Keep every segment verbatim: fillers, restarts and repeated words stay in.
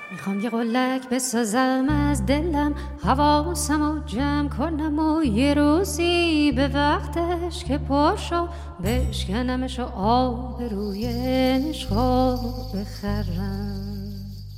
میخوام یه قلک بسازم از دلم، حواسمو جمع کنم و یه روزی به وقتش که پاشو بشکنمش و آب روی عشقو بخرم.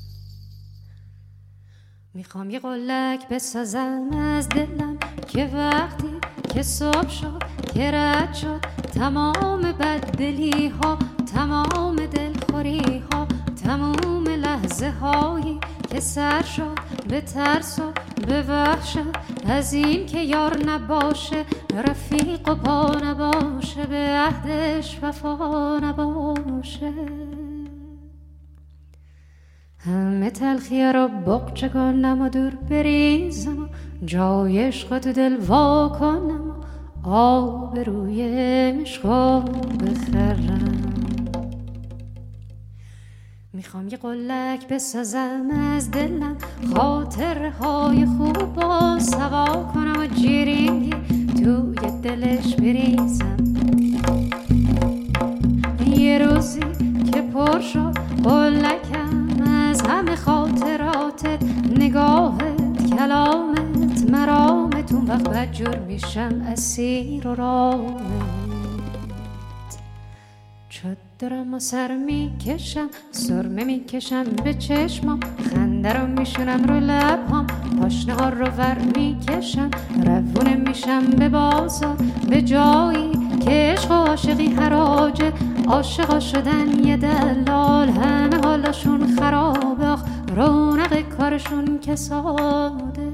میخوام یه قلک بسازم از دلم که وقتی که صبح شد که رد شد تمام بددلی ها، تمام دلخوری ها، تمام لحظه هایی که سر شد به ترس و به وحشت از این که یار نباشه، رفیق و پا نباشه، به عهدش وفا نباشه. همه تلخیه رو بقچه کنم و دور بریزم و جای عشق تو دل وا کنم و آب روی عشقو بخرم. میخوام یه قلک بسازم از دلم، خاطره های خوب با سوا کنم و جیرینگی توی دلش بریزم. یه روزی که پر شد قلکم از همه خاطراتت، نگاهت، کلامت، مرامت، اون وقت بدجور میشم اسیر و رامت. دارم و سر میکشم، سرمه میکشم به چشمام، خنده رو میشونم رو لبهام، پاشنه ها رو ور میکشم، روونه میشم به بازار، به جایی که عشق و عاشقی حراجه، عاشقا شدن یه دلال، همه حالشون خرابه، آخ رونق کارشون کساده.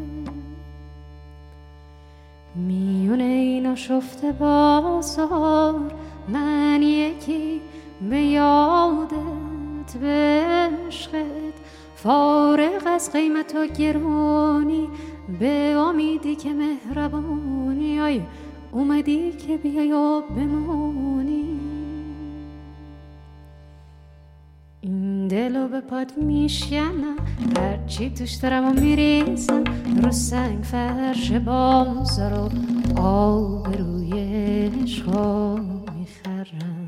میونه اینا شفته بازار، من یکی به یادت، به عشقت، فارغ از قیمت و گرانی، به امیدی که مهربانی، آی اومدی که بیای و بمونی. این دلو به پات میشکنم، هرچی توش دارم و میریزم رو سنگ فرش بازار و آب روی عشقو میخرم.